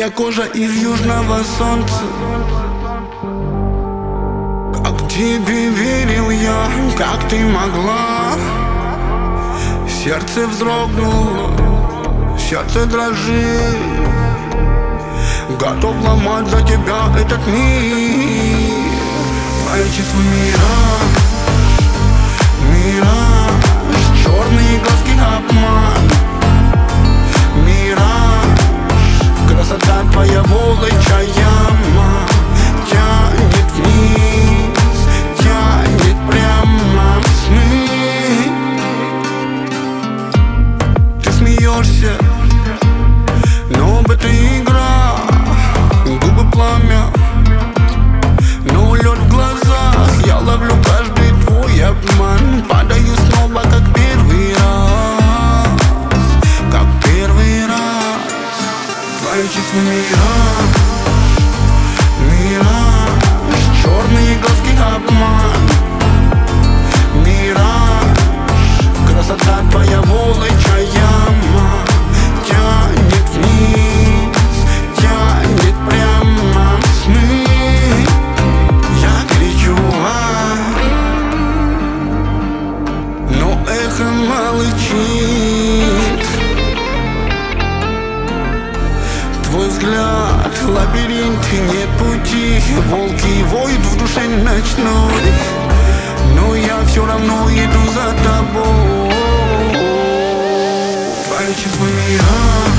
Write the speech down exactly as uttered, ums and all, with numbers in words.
Твоя кожа из южного солнца. Как тебе верил я, как ты могла. Сердце вздрогнуло, сердце дрожит. Готов ломать за тебя этот мир. Твое чувство мираж, мираж, черные глазки обман. Мираж, красота твоя волчья яма. Тянет вниз, тянет прямо в сны. Ты смеешься, но это игра. Губы пламя, но лед в глазах. Я ловлю каждый твой обман. Падаю снова, как первый раз, как первый раз. Твое чувство мираж, мираж, черные глазки обман. Мираж, красота твоя волчья яма. Тянет вниз, тянет прямо в сны. Я кричу, а, но эхо молчит. Твой взгляд, лабиринт, нет пути. Волки воют в душе ночной, но я все равно иду за тобой. Твое чувство мира.